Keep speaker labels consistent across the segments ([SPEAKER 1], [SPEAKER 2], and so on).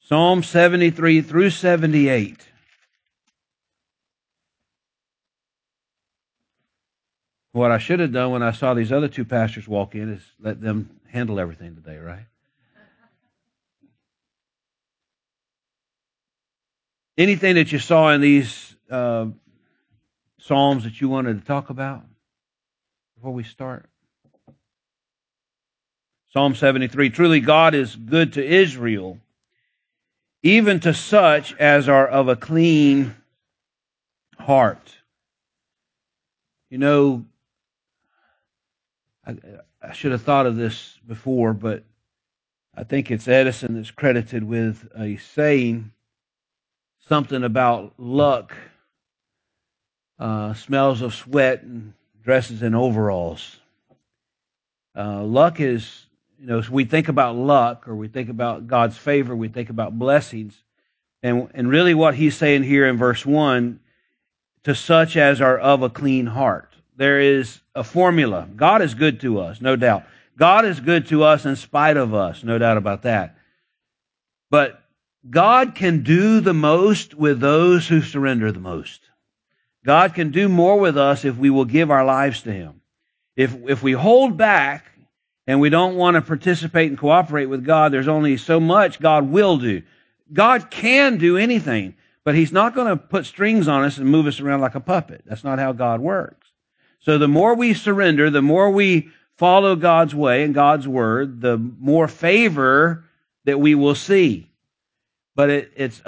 [SPEAKER 1] Psalm 73 through 78. What I should have done when I saw these other two pastors walk in is let them handle everything today, right? Anything that you saw in these Psalms that you wanted to talk about before we start? Psalm 73, truly God is good to Israel, even to such as are of a clean heart. You know, I should have thought of this before, but I think it's Edison that's credited with a saying, something about luck, smells of sweat and dresses in overalls. Luck is, so we think about luck, or we think about God's favor, we think about blessings. And really what he's saying here in verse 1, to such as are of a clean heart. There is a formula. God is good to us, no doubt. God is good to us in spite of us, no doubt about that. But God can do the most with those who surrender the most. God can do more with us if we will give our lives to Him. If we hold back and we don't want to participate and cooperate with God, there's only so much God will do. God can do anything, but He's not going to put strings on us and move us around like a puppet. That's not how God works. So the more we surrender, the more we follow God's way and God's word, the more favor that we will see. But it's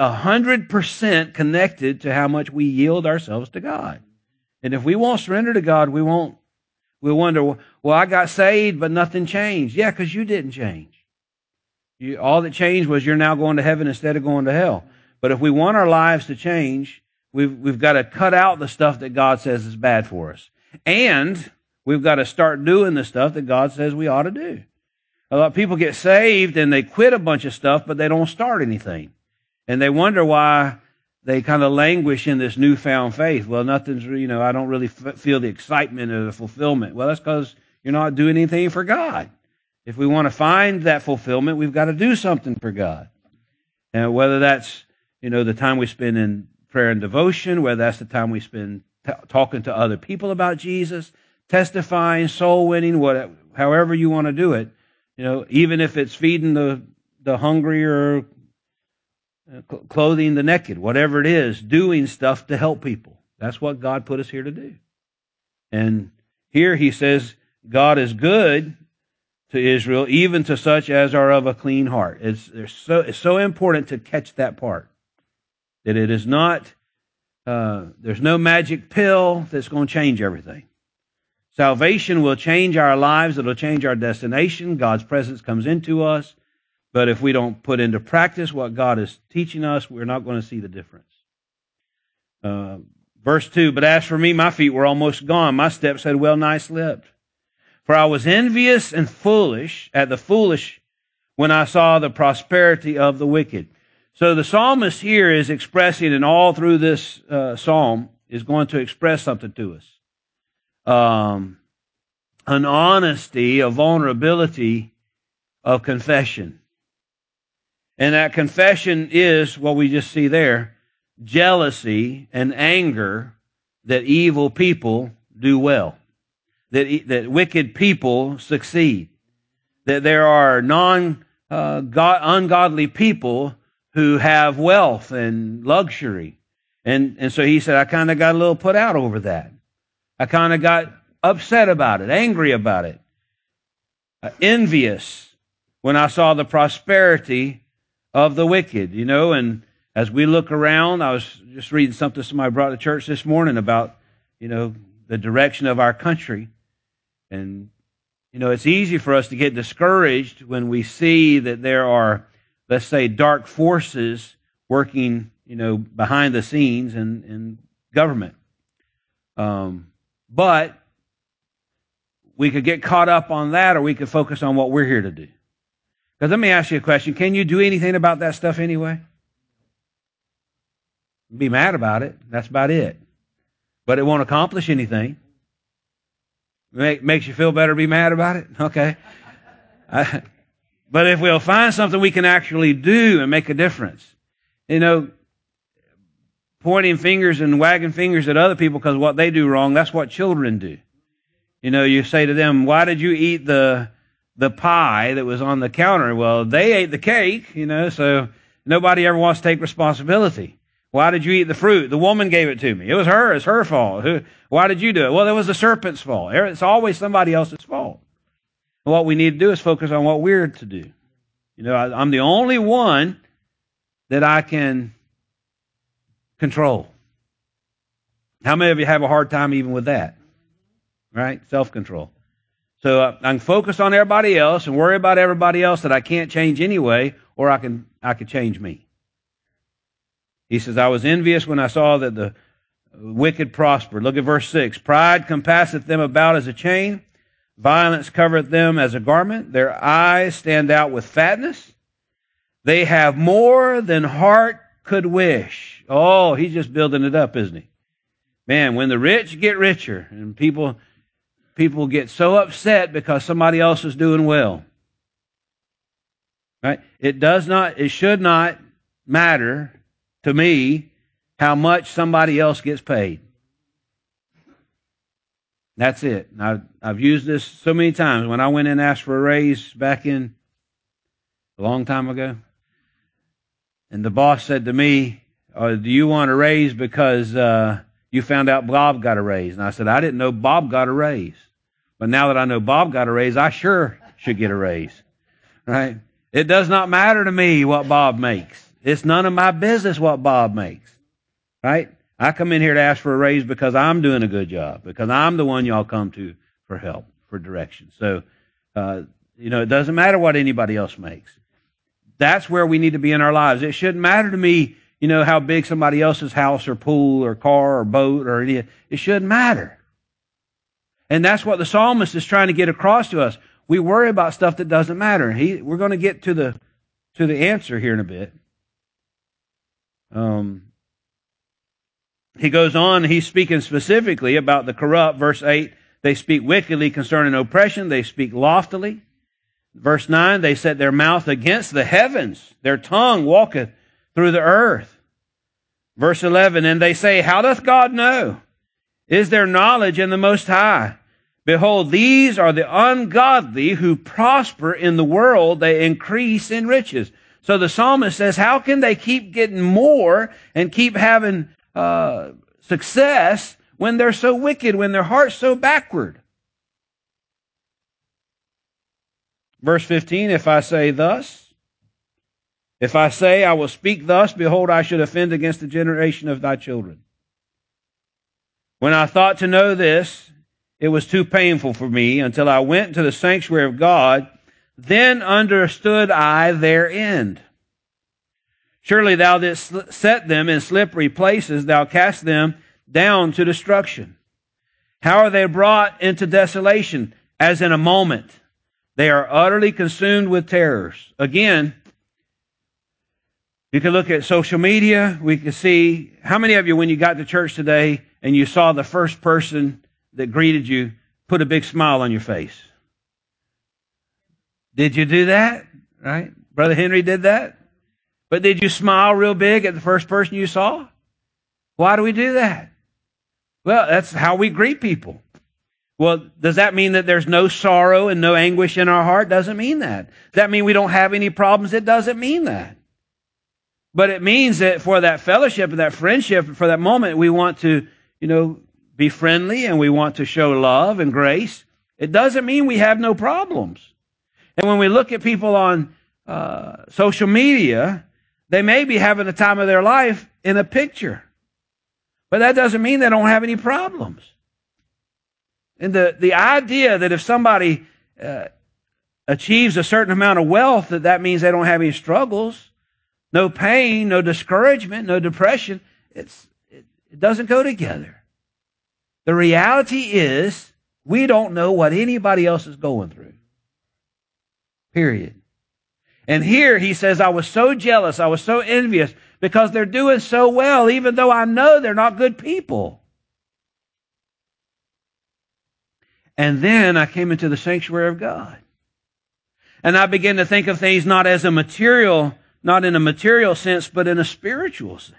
[SPEAKER 1] 100% connected to how much we yield ourselves to God. And if we won't surrender to God, we'll wonder, well, I got saved, but nothing changed. Yeah, because you didn't change. All that changed was you're now going to heaven instead of going to hell. But if we want our lives to change, we've got to cut out the stuff that God says is bad for us. And we've got to start doing the stuff that God says we ought to do. A lot of people get saved and they quit a bunch of stuff, but they don't start anything. And they wonder why they kind of languish in this newfound faith. Well, nothing's, I don't really feel the excitement or the fulfillment. Well, that's because you're not doing anything for God. If we want to find that fulfillment, we've got to do something for God. And whether that's, the time we spend in prayer and devotion, whether that's the time we spend talking to other people about Jesus, testifying, soul winning, however you want to do it, even if it's feeding the hungry or clothing the naked, whatever it is, doing stuff to help people. That's what God put us here to do. And here he says, God is good to Israel, even to such as are of a clean heart. It's so important to catch that part. That it is not, there's no magic pill that's going to change everything. Salvation will change our lives. It'll change our destination. God's presence comes into us. But if we don't put into practice what God is teaching us, we're not going to see the difference. Verse 2, but as for me, my feet were almost gone. My steps had well nigh slipped. For I was envious and foolish at the foolish when I saw the prosperity of the wicked. So the psalmist here is expressing, and all through this psalm is going to express something to us. An honesty, a vulnerability of confession. And that confession is what we just see there, jealousy and anger that evil people do well, that wicked people succeed, that there are ungodly people who have wealth and luxury. And so he said, I kind of got a little put out over that. I kind of got upset about it, angry about it, envious when I saw the prosperity of the wicked, and as we look around, I was just reading something somebody brought to church this morning about, the direction of our country. And, it's easy for us to get discouraged when we see that there are, let's say, dark forces working, behind the scenes in government. But we could get caught up on that, or we could focus on what we're here to do. Because let me ask you a question. Can you do anything about that stuff anyway? Be mad about it. That's about it. But it won't accomplish anything. Makes you feel better to be mad about it? Okay. But if we'll find something we can actually do and make a difference, pointing fingers and wagging fingers at other people because what they do wrong, that's what children do. You say to them, why did you eat the pie that was on the counter? Well, they ate the cake, so nobody ever wants to take responsibility. Why did you eat the fruit? The woman gave it to me. It was her. It's her fault. Why did you do it? Well, it was the serpent's fault. It's always somebody else's fault. And what we need to do is focus on what we're to do. I'm the only one that I can control. How many of you have a hard time even with that? Right? Self-control. So I can focus on everybody else and worry about everybody else that I can't change anyway, or I can change me. He says, I was envious when I saw that the wicked prospered. Look at verse 6. Pride compasseth them about as a chain. Violence covereth them as a garment. Their eyes stand out with fatness. They have more than heart could wish. Oh, he's just building it up, isn't he? Man, when the rich get richer and people get so upset because somebody else is doing well. Right? It should not matter to me how much somebody else gets paid. That's it. I've used this so many times. When I went in and asked for a raise back in a long time ago, and the boss said to me, do you want a raise because you found out Bob got a raise? And I said, I didn't know Bob got a raise. But now that I know Bob got a raise, I sure should get a raise. Right? It does not matter to me what Bob makes. It's none of my business what Bob makes. Right? I come in here to ask for a raise because I'm doing a good job, because I'm the one y'all come to for help, for direction. So, it doesn't matter what anybody else makes. That's where we need to be in our lives. It shouldn't matter to me, how big somebody else's house or pool or car or boat or anything. It shouldn't matter. And that's what the psalmist is trying to get across to us. We worry about stuff that doesn't matter. We're going to get to the answer here in a bit. He goes on, he's speaking specifically about the corrupt. Verse 8, they speak wickedly concerning oppression. They speak loftily. Verse 9, they set their mouth against the heavens. Their tongue walketh through the earth. Verse 11, and they say, how doth God know? Is there knowledge in the Most High? Behold, these are the ungodly who prosper in the world. They increase in riches. So the psalmist says, how can they keep getting more and keep having success when they're so wicked, when their heart's so backward? Verse 15, if I say I will speak thus, behold, I should offend against the generation of thy children. When I thought to know this, it was too painful for me until I went to the sanctuary of God. Then understood I their end. Surely thou didst set them in slippery places. Thou cast them down to destruction. How are they brought into desolation? As in a moment. They are utterly consumed with terrors. Again, you can look at social media. We can see, how many of you, when you got to church today and you saw the first person that greeted you, put a big smile on your face? Did you do that? Right? Brother Henry did that. But did you smile real big at the first person you saw? Why do we do that? Well, that's how we greet people. Well, does that mean that there's no sorrow and no anguish in our heart? Doesn't mean that. Does that mean we don't have any problems? It doesn't mean that. But it means that for that fellowship and that friendship, for that moment, we want to, be friendly and we want to show love and grace. It doesn't mean we have no problems. And when we look at people on social media, they may be having the time of their life in a picture. But that doesn't mean they don't have any problems. And the idea that if somebody achieves a certain amount of wealth, that means they don't have any struggles, no pain, no discouragement, no depression, it doesn't go together. The reality is we don't know what anybody else is going through. Period. And here he says, I was so jealous, I was so envious because they're doing so well, even though I know they're not good people. And then I came into the sanctuary of God. And I begin to think of things not in a material sense, but in a spiritual sense.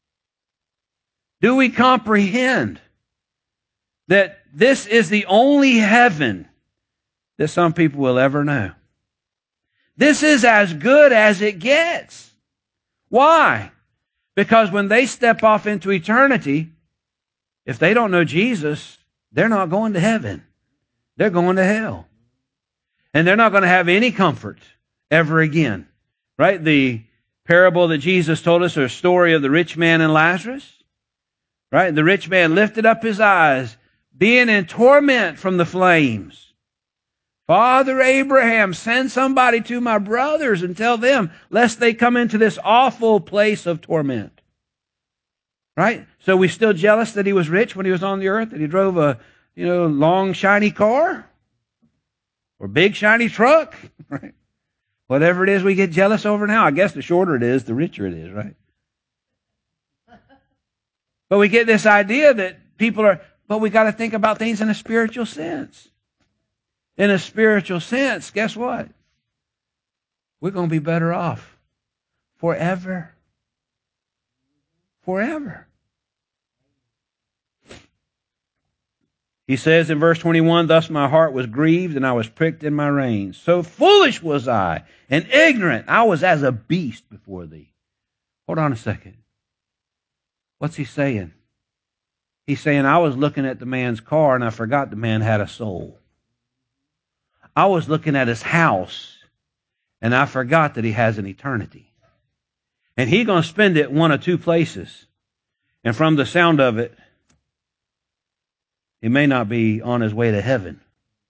[SPEAKER 1] Do we comprehend that this is the only heaven that some people will ever know? This is as good as it gets. Why? Because when they step off into eternity, if they don't know Jesus, they're not going to heaven. They're going to hell. And they're not going to have any comfort ever again. Right? The parable that Jesus told us, or a story of the rich man and Lazarus. Right? The rich man lifted up his eyes, being in torment from the flames. Father Abraham, send somebody to my brothers and tell them, lest they come into this awful place of torment. Right? So we still jealous that he was rich when he was on the earth, that he drove a, long shiny car or big shiny truck. Right? Whatever it is we get jealous over now, I guess the shorter it is, the richer it is, right? But we get this idea that but we got to think about things in a spiritual sense. In a spiritual sense, guess what? We're going to be better off forever. Forever. He says in verse 21, thus my heart was grieved and I was pricked in my reins. So foolish was I and ignorant. I was as a beast before thee. Hold on a second. What's he saying? He's saying, I was looking at the man's car and I forgot the man had a soul. I was looking at his house and I forgot that he has an eternity. And he's going to spend it one of two places. And from the sound of it, he may not be on his way to heaven.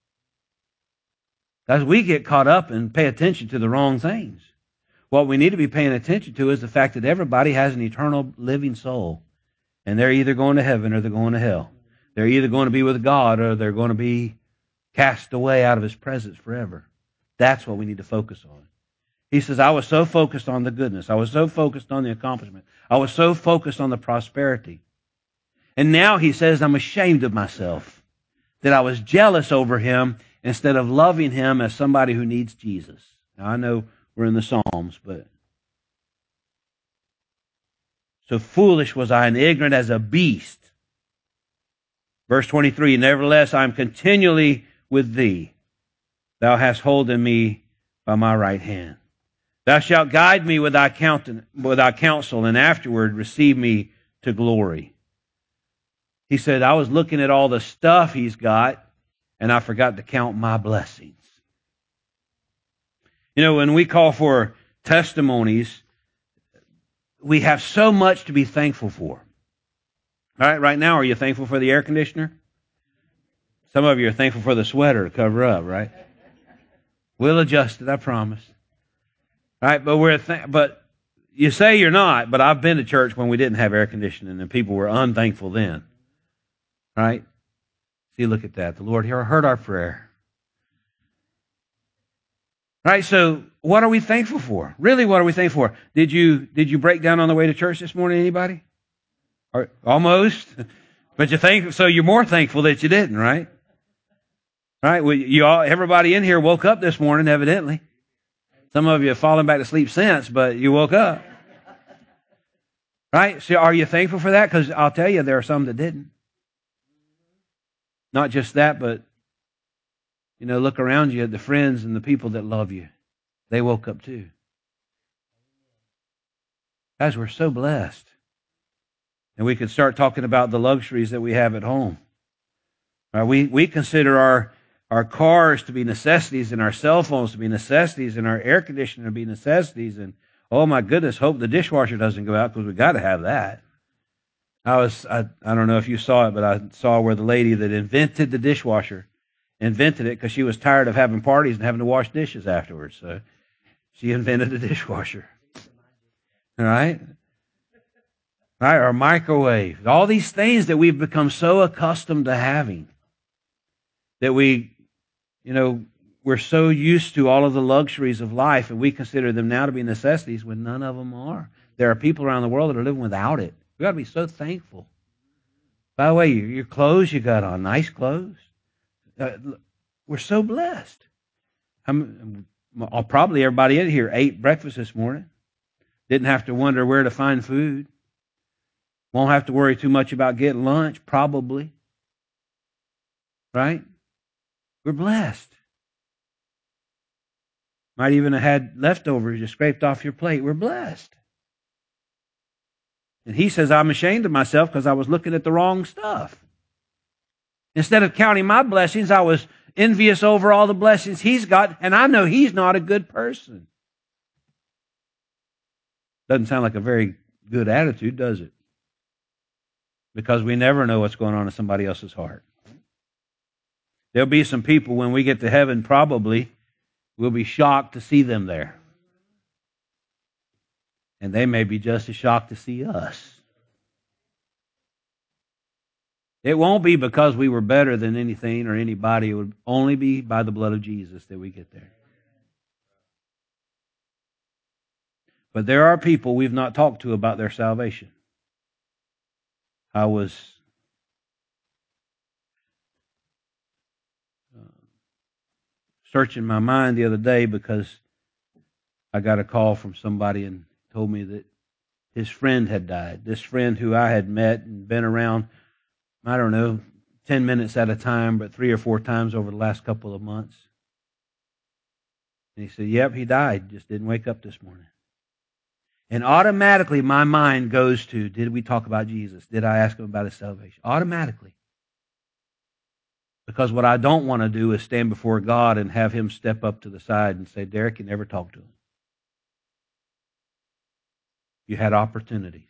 [SPEAKER 1] As we get caught up and pay attention to the wrong things. What we need to be paying attention to is the fact that everybody has an eternal living soul. And they're either going to heaven or they're going to hell. They're either going to be with God or they're going to be cast away out of his presence forever. That's what we need to focus on. He says, I was so focused on the goodness. I was so focused on the accomplishment. I was so focused on the prosperity. And now he says, I'm ashamed of myself that I was jealous over him instead of loving him as somebody who needs Jesus. Now, I know we're in the Psalms, but so foolish was I and ignorant as a beast. Verse 23, nevertheless, I am continually with thee. Thou hast holden me by my right hand. Thou shalt guide me with thy counsel, and afterward receive me to glory. He said, I was looking at all the stuff he's got, and I forgot to count my blessings. When we call for testimonies, we have so much to be thankful for. All right, right now, are you thankful for the air conditioner? Some of you are thankful for the sweater to cover up, right? We'll adjust it, I promise. All right, but you say you're not, but I've been to church when we didn't have air conditioning and people were unthankful then. Right? See, look at that. The Lord heard our prayer. Right, so what are we thankful for? Really, what are we thankful for? Did you break down on the way to church this morning, anybody? Or, almost. But so you're more thankful that you didn't, right? Right? Well, everybody in here woke up this morning, evidently. Some of you have fallen back to sleep since, but you woke up. Right? So are you thankful for that? Because I'll tell you, there are some that didn't. Not just that, but, look around you at the friends and the people that love you. They woke up too. Guys, we're so blessed. And we could start talking about the luxuries that we have at home. Right? We consider our cars to be necessities and our cell phones to be necessities and our air conditioner to be necessities. And, oh my goodness, hope the dishwasher doesn't go out because we got to have that. I don't know if you saw it, but I saw where the lady that invented the dishwasher invented it because she was tired of having parties and having to wash dishes afterwards. So she invented a dishwasher. All right? Right? Our microwave. All these things that we've become so accustomed to having that we're so used to all of the luxuries of life and we consider them now to be necessities when none of them are. There are people around the world that are living without it. We've got to be so thankful. By the way, your clothes you got on, nice clothes. We're so blessed. My Probably everybody in here ate breakfast this morning. Didn't have to wonder where to find food. Won't have to worry too much about getting lunch, probably. Right? We're blessed. Might even have had leftovers you scraped off your plate. We're blessed. And he says, I'm ashamed of myself because I was looking at the wrong stuff. Instead of counting my blessings, I was envious over all the blessings he's got, and I know he's not a good person. Doesn't sound like a very good attitude, does it? Because we never know what's going on in somebody else's heart. There'll be some people when we get to heaven, probably, we'll be shocked to see them there. And they may be just as shocked to see us. It won't be because we were better than anything or anybody. It would only be by the blood of Jesus that we get there. But there are people we've not talked to about their salvation. I was searching my mind the other day because I got a call from somebody and told me that his friend had died. This friend who I had met and been around, I don't know, 10 minutes at a time, but 3 or 4 times over the last couple of months. And he said, yep, he died, just didn't wake up this morning. And automatically my mind goes to, did we talk about Jesus? Did I ask him about his salvation? Automatically. Because what I don't want to do is stand before God and have him step up to the side and say, Derek, you never talked to him. You had opportunities.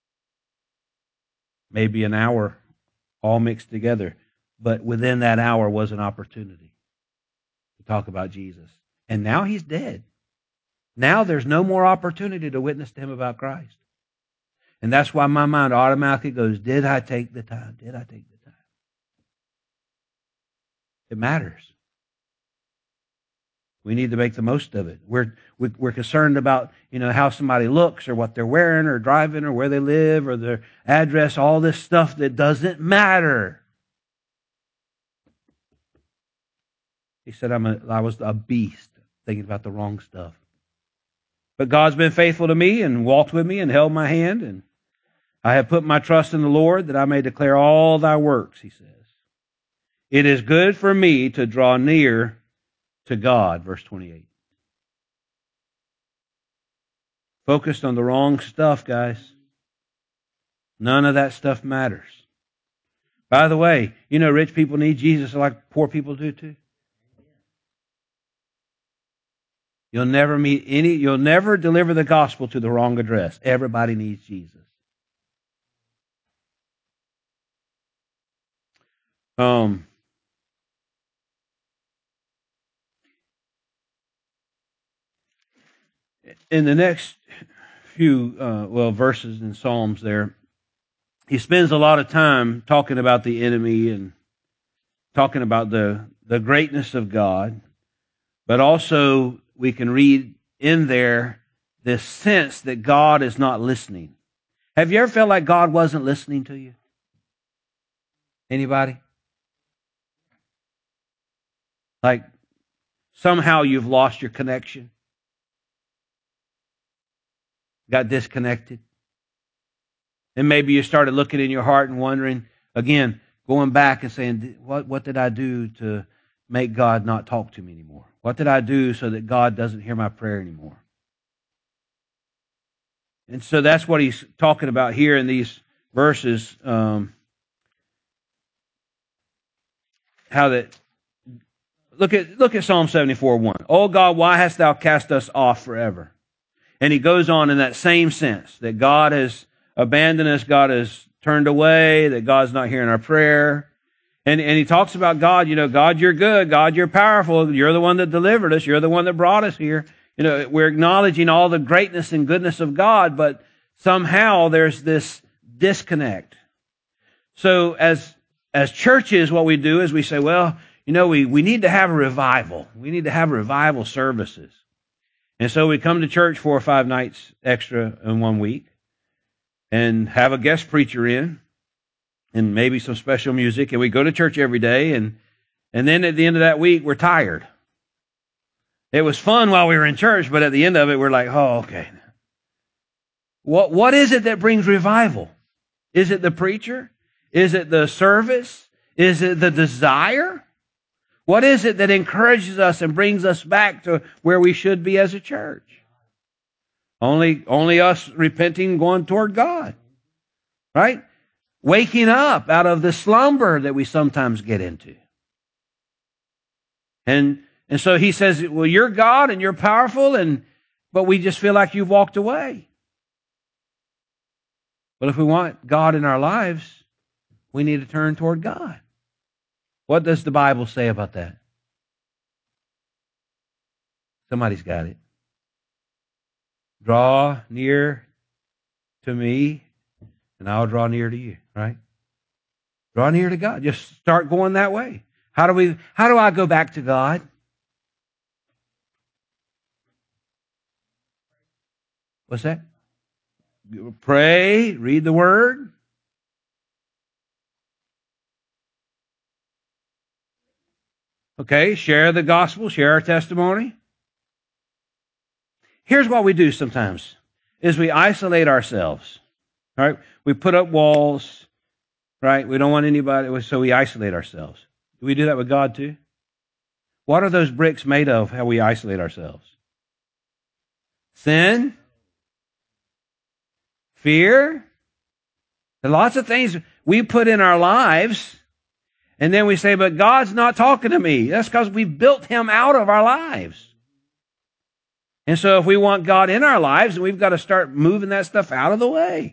[SPEAKER 1] Maybe an hour all mixed together. But within that hour was an opportunity to talk about Jesus. And now he's dead. Now there's no more opportunity to witness to him about Christ. And that's why my mind automatically goes, did I take the time? Did I take the time? It matters. We need to make the most of it. We're concerned about, how somebody looks or what they're wearing or driving or where they live or their address, all this stuff that doesn't matter. He said, I was a beast thinking about the wrong stuff. But God's been faithful to me and walked with me and held my hand, and I have put my trust in the Lord that I may declare all thy works, he says. It is good for me to draw near to God, verse 28. Focused on the wrong stuff, guys. None of that stuff matters. By the way, rich people need Jesus like poor people do too. You'll never deliver the gospel to the wrong address. Everybody needs Jesus. In the next few verses in Psalms there, he spends a lot of time talking about the enemy and talking about the greatness of God, but also we can read in there this sense that God is not listening. Have you ever felt like God wasn't listening to you? Anybody? Like somehow you've lost your connection? Got disconnected? And maybe you started looking in your heart and wondering, again, going back and saying, what did I do to make God not talk to me anymore? What did I do so that God doesn't hear my prayer anymore? And so that's what he's talking about here in these verses. How that look at Psalm 74:1. Oh God, why hast thou cast us off forever? And he goes on in that same sense that God has abandoned us, God has turned away, that God's not hearing our prayer. And he talks about God, God, you're good, God, you're powerful, you're the one that delivered us, you're the one that brought us here. We're acknowledging all the greatness and goodness of God, but somehow there's this disconnect. So as churches, what we do is we say, well, we need to have a revival. We need to have revival services. And so we come to church 4 or 5 nights extra in 1 week and have a guest preacher in and maybe some special music. And we go to church every day. And then at the end of that week, we're tired. It was fun while we were in church, but at the end of it, we're like, oh, okay. What is it that brings revival? Is it the preacher? Is it the service? Is it the desire? What is it that encourages us and brings us back to where we should be as a church? Only us repenting, going toward God. Right? Waking up out of the slumber that we sometimes get into. And so he says, well, you're God and you're powerful, but we just feel like you've walked away. But if we want God in our lives, we need to turn toward God. What does the Bible say about that? Somebody's got it. Draw near to me, and I'll draw near to you, right? Draw near to God. Just start going that way. How do I go back to God? What's that? Pray, read the Word. Okay, share the gospel, share our testimony. Here's what we do sometimes, is we isolate ourselves. Right? We put up walls, right? We don't want anybody, so we isolate ourselves. Do we do that with God too? What are those bricks made of, how we isolate ourselves? Sin? Fear? And lots of things we put in our lives, and then we say, but God's not talking to me. That's because we've built Him out of our lives. And so if we want God in our lives, we've got to start moving that stuff out of the way.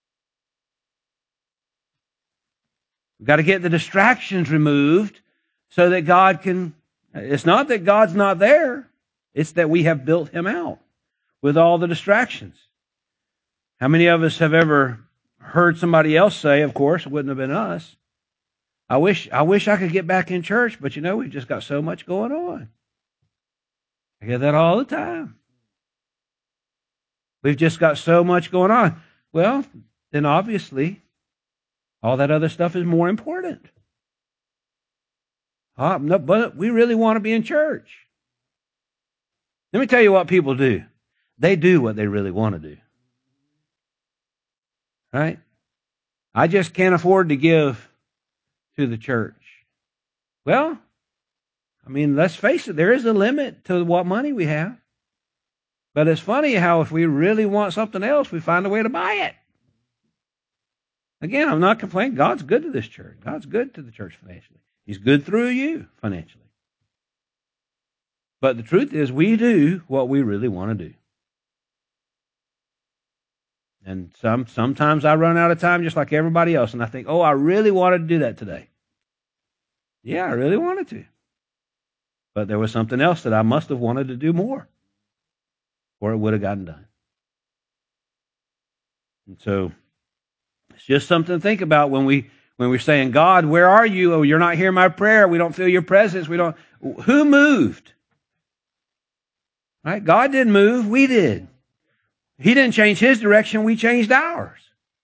[SPEAKER 1] We've got to get the distractions removed so that God can... It's not that God's not there. It's that we have built Him out with all the distractions. How many of us have ever heard somebody else say, of course, it wouldn't have been us, I wish I could get back in church, but we've just got so much going on. I hear that all the time. We've just got so much going on. Well, then obviously, all that other stuff is more important. No, but we really want to be in church. Let me tell you what people do. They do what they really want to do. Right? I just can't afford to give to the church. Well, let's face it, there is a limit to what money we have. But it's funny how if we really want something else, we find a way to buy it. Again, I'm not complaining. God's good to this church. God's good to the church financially. He's good through you financially. But the truth is, we do what we really want to do. And sometimes I run out of time just like everybody else, and I think, I really wanted to do that today. Yeah, I really wanted to. But there was something else that I must have wanted to do more, or it would have gotten done. And so it's just something to think about when we're saying, God, where are you? Oh, you're not hearing my prayer. We don't feel your presence. Who moved? Right? God didn't move. We did. He didn't change His direction. We changed ours.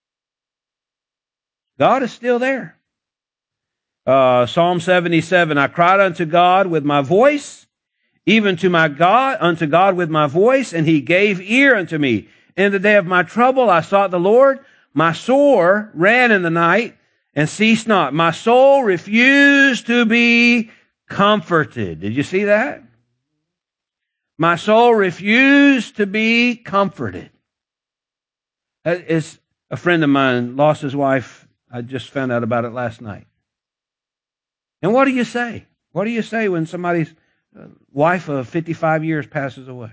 [SPEAKER 1] God is still there. Psalm 77, I cried unto God with my voice, even unto God with my voice, and He gave ear unto me. In the day of my trouble I sought the Lord. My soul ran in the night and ceased not. My soul refused to be comforted. Did you see that? My soul refused to be comforted. That is a friend of mine lost his wife. I just found out about it last night. And what do you say? What do you say when somebody's wife of 55 years passes away?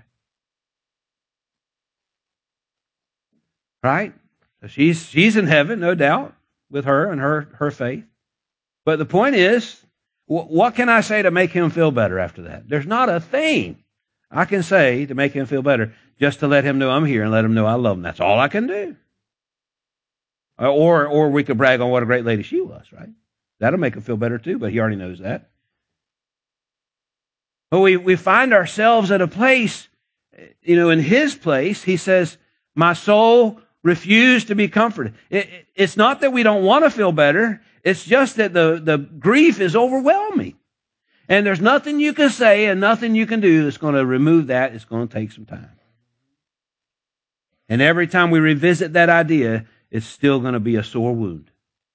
[SPEAKER 1] Right? So she's in heaven, no doubt, with her and her faith. But the point is, what can I say to make him feel better after that? There's not a thing I can say to make him feel better, just to let him know I'm here and let him know I love him. That's all I can do. Or we could brag on what a great lady she was, right? That'll make him feel better too, but he already knows that. But we find ourselves at a place, in His place, He says, my soul refused to be comforted. It's not that we don't want to feel better. It's just that the grief is overwhelming. And there's nothing you can say and nothing you can do that's going to remove that. It's going to take some time. And every time we revisit that idea, it's still going to be a sore wound.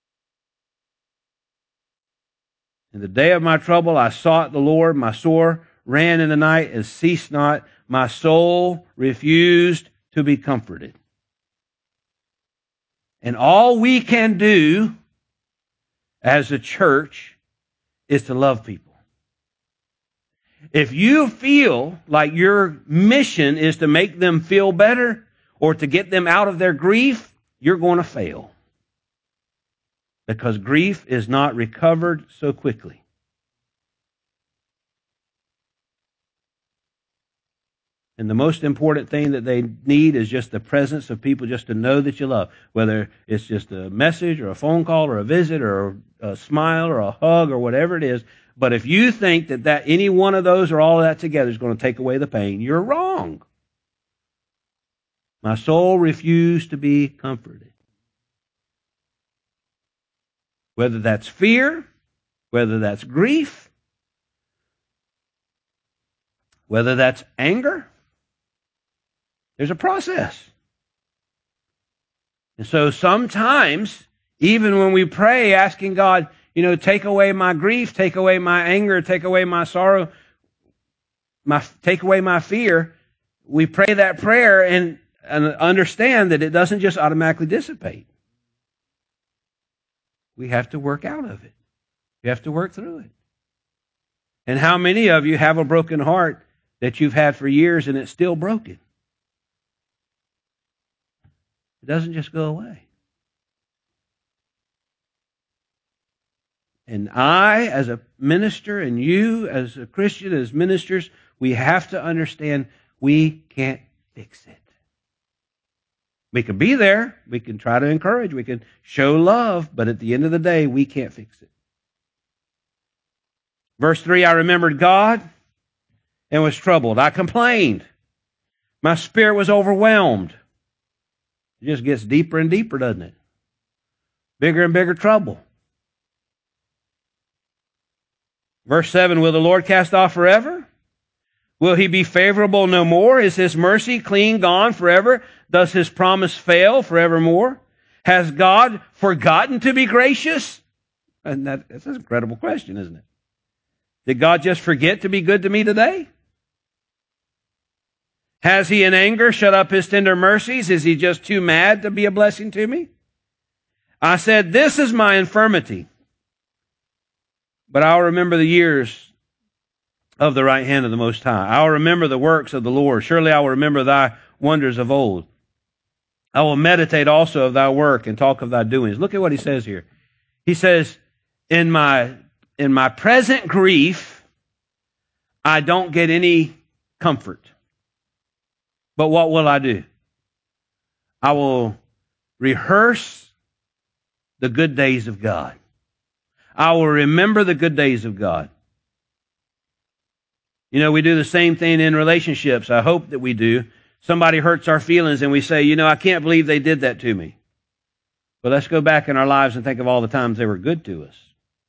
[SPEAKER 1] In the day of my trouble, I sought the Lord. My sore ran in the night and ceased not. My soul refused to be comforted. And all we can do as a church is to love people. If you feel like your mission is to make them feel better or to get them out of their grief, you're going to fail. Because grief is not recovered so quickly. And the most important thing that they need is just the presence of people just to know that you love. Whether it's just a message or a phone call or a visit or a smile or a hug or whatever it is. But if you think that any one of those or all of that together is going to take away the pain, you're wrong. My soul refused to be comforted. Whether that's fear, whether that's grief, whether that's anger, there's a process. And so sometimes, even when we pray asking God, take away my grief, take away my anger, take away my sorrow, take away my fear, we pray that prayer and understand that it doesn't just automatically dissipate. We have to work out of it. We have to work through it. And how many of you have a broken heart that you've had for years and it's still broken? It doesn't just go away. And I, as a minister, and you, as a Christian, as ministers, we have to understand we can't fix it. We can be there. We can try to encourage. We can show love. But at the end of the day, we can't fix it. Verse 3, I remembered God and was troubled. I complained. My spirit was overwhelmed. It just gets deeper and deeper, doesn't it? Bigger and bigger trouble. Verse 7, will the Lord cast off forever? Will he be favorable no more? Is his mercy clean gone forever? Does his promise fail forevermore? Has God forgotten to be gracious? And that's an incredible question, isn't it? Did God just forget to be good to me today? Has he in anger shut up his tender mercies? Is he just too mad to be a blessing to me? I said, this is my infirmity, but I'll remember the years of the right hand of the Most High. I'll remember the works of the Lord. Surely I will remember thy wonders of old. I will meditate also of thy work and talk of thy doings. Look at what he says here. He says, in my present grief, I don't get any comfort. But what will I do? I will rehearse the good days of God. I will remember the good days of God. We do the same thing in relationships. I hope that we do. Somebody hurts our feelings and we say, I can't believe they did that to me. But let's go back in our lives and think of all the times they were good to us.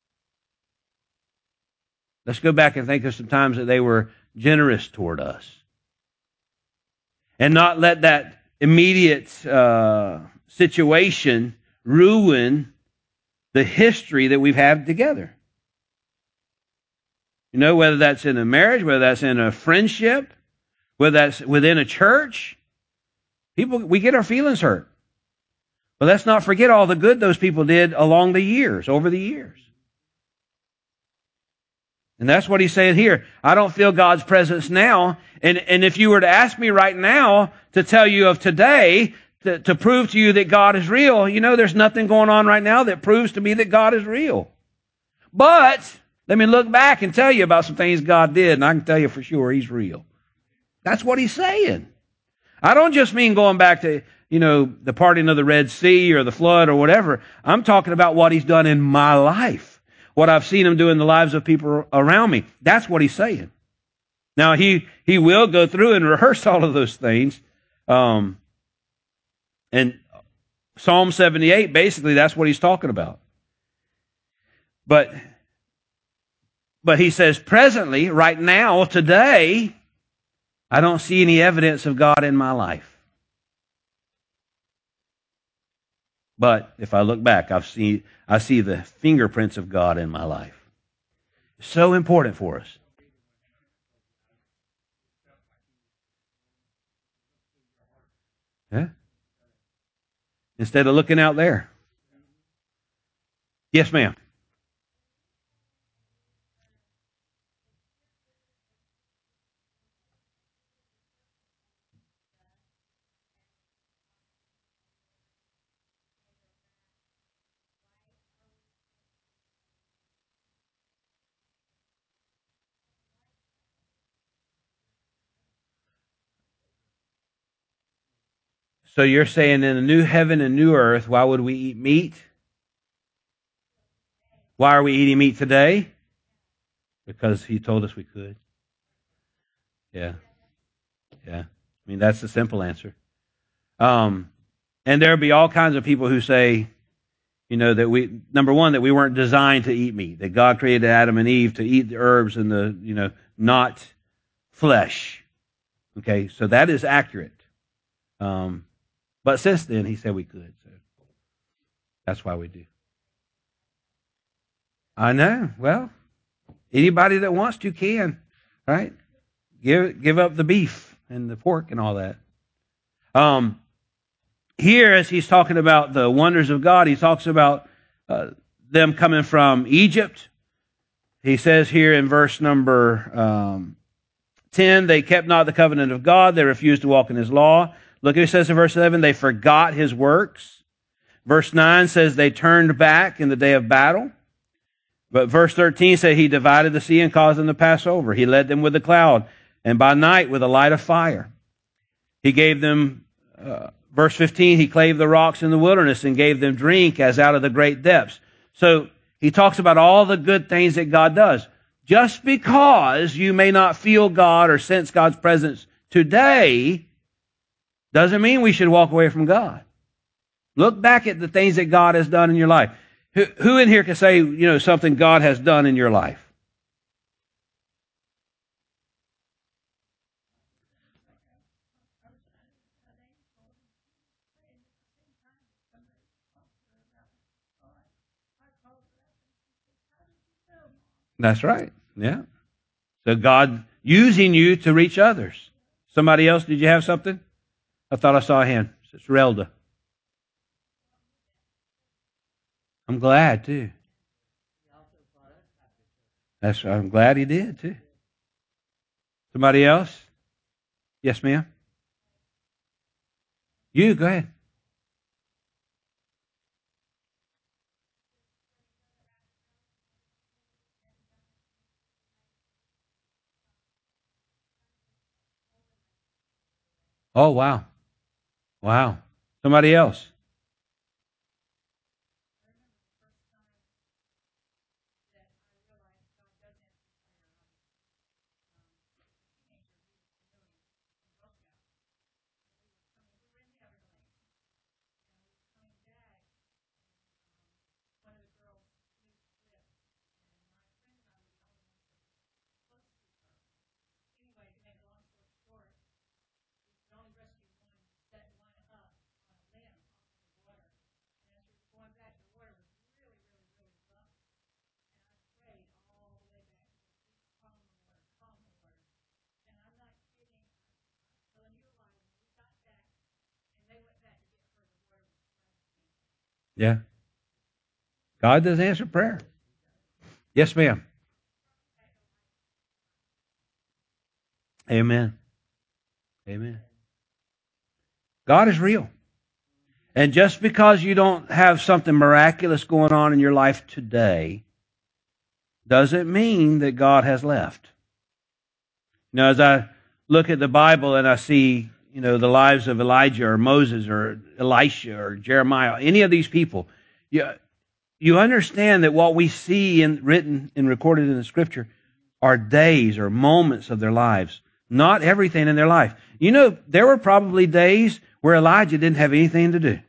[SPEAKER 1] Let's go back and think of some times that they were generous toward us. And not let that immediate situation ruin the history that we've had together. Whether that's in a marriage, whether that's in a friendship, whether that's within a church, we get our feelings hurt. But let's not forget all the good those people did along the years, over the years. And that's what he's saying here. I don't feel God's presence now. And if you were to ask me right now to tell you of today, to prove to you that God is real, there's nothing going on right now that proves to me that God is real. But let me look back and tell you about some things God did, and I can tell you for sure he's real. That's what he's saying. I don't just mean going back to, the parting of the Red Sea or the flood or whatever. I'm talking about what he's done in my life, what I've seen him do in the lives of people around me. That's what he's saying. Now, he will go through and rehearse all of those things. And Psalm 78, basically, that's what he's talking about. But But he says, presently, right now, today, I don't see any evidence of God in my life. But if I look back, I see the fingerprints of God in my life. It's so important for us. Yeah. Instead of looking out there. Yes, ma'am. So you're saying in a new heaven and new earth, why would we eat meat? Why are we eating meat today? Because he told us we could. Yeah. Yeah. I mean, that's the simple answer. And there'll be all kinds of people who say, that number one, that we weren't designed to eat meat, that God created Adam and Eve to eat the herbs and not flesh. Okay, so that is accurate. But since then, he said we could. So that's why we do. I know. Well, anybody that wants to can, right? Give up the beef and the pork and all that. Here, as he's talking about the wonders of God, he talks about them coming from Egypt. He says here in verse number 10, they kept not the covenant of God. They refused to walk in his law. Look, it says in verse 11, they forgot his works. Verse 9 says they turned back in the day of battle. But verse 13 says he divided the sea and caused them to pass over. He led them with a cloud, and by night with a light of fire. He gave them, verse 15, he clave the rocks in the wilderness and gave them drink as out of the great depths. So he talks about all the good things that God does. Just because you may not feel God or sense God's presence today doesn't mean we should walk away from God. Look back at the things that God has done in your life. Who in here can say, something God has done in your life? That's right. Yeah. So God using you to reach others. Somebody else, did you have something? I thought I saw a hand. It's Relda. I'm glad too. I'm glad he did too. Somebody else? Yes, ma'am. You go ahead. Oh wow. Wow. Somebody else. Yeah. God does answer prayer. Yes, ma'am. Amen. Amen. God is real. And just because you don't have something miraculous going on in your life today doesn't mean that God has left. As I look at the Bible and I see, the lives of Elijah or Moses or Elisha or Jeremiah, any of these people, you understand that what we see written and recorded in the Scripture are days or moments of their lives, not everything in their life. There were probably days where Elijah didn't have anything to do.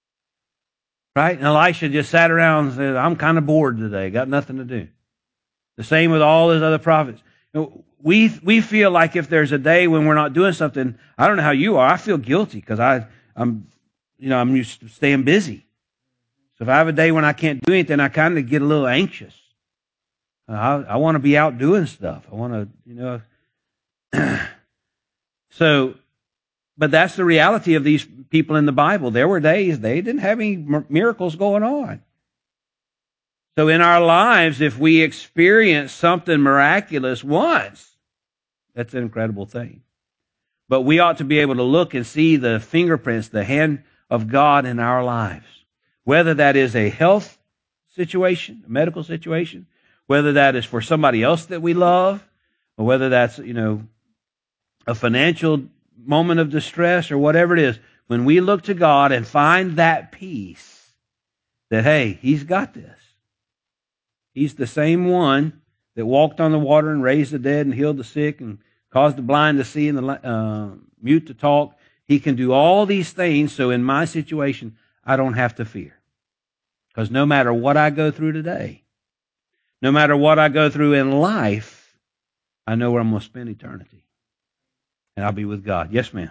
[SPEAKER 1] Right? And Elisha just sat around and said, I'm kind of bored today, got nothing to do. The same with all those other prophets. We feel like if there's a day when we're not doing something, I don't know how you are. I feel guilty because I'm used to staying busy. So if I have a day when I can't do anything, I kind of get a little anxious. I want to be out doing stuff. I want to, So, but that's the reality of these people in the Bible. There were days they didn't have any miracles going on. So in our lives, if we experience something miraculous once, that's an incredible thing. But we ought to be able to look and see the fingerprints, the hand of God in our lives. Whether that is a health situation, a medical situation, whether that is for somebody else that we love, or whether that's, a financial moment of distress or whatever it is. When we look to God and find that peace that, hey, He's got this. He's the same one that walked on the water and raised the dead and healed the sick and caused the blind to see and the mute to talk. He can do all these things, so in my situation, I don't have to fear. Because no matter what I go through today, no matter what I go through in life, I know where I'm going to spend eternity. And I'll be with God. Yes, ma'am.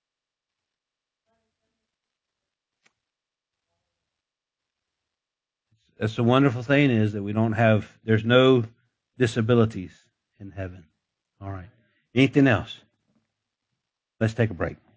[SPEAKER 1] That's the wonderful thing is that there's no disabilities in heaven. All right. Anything else? Let's take a break.